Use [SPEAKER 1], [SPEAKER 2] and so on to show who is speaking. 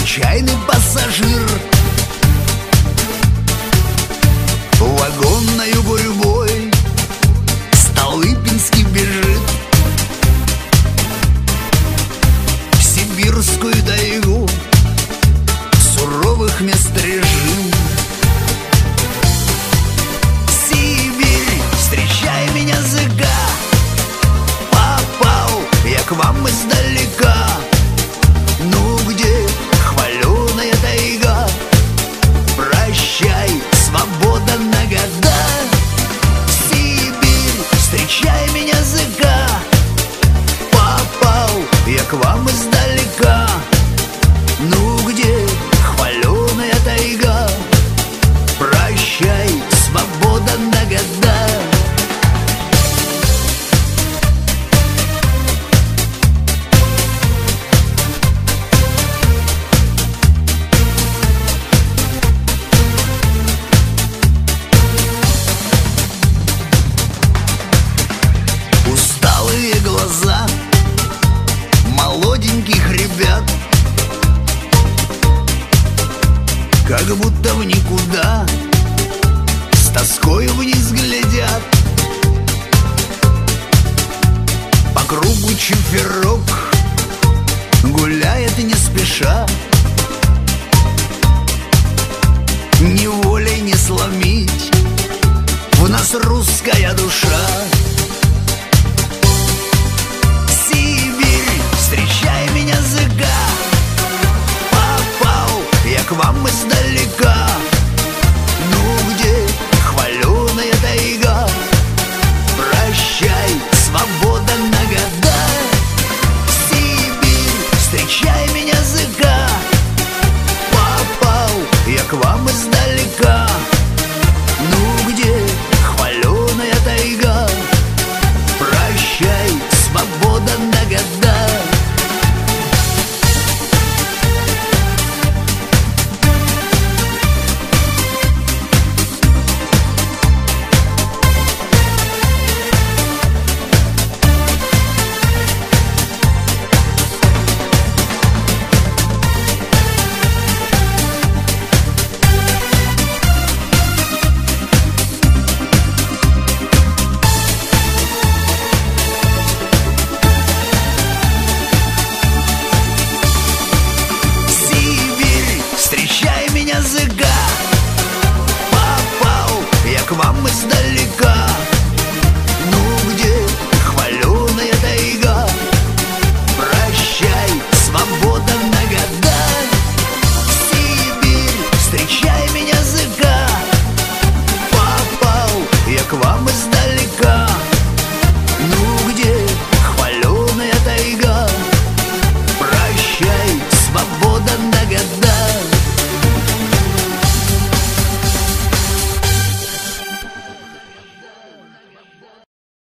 [SPEAKER 1] случайный пассажир. Вагонною гурьбой Столыпинский бежит в сибирскую тайгу, суровых мест режим. Сибирь, встречай меня, зыка, попал я к вам издалека. Ну где хваленая тайга? Прощай, свобода на года. Сибирь, встречай меня, зыка, попал я к вам издалека. Ну где хваленая тайга? Прощай, свобода на года. Усталые глаза молоденьких ребят, как будто в никуда, с тоской вниз глядят. По кругу чиферок гуляет не спеша,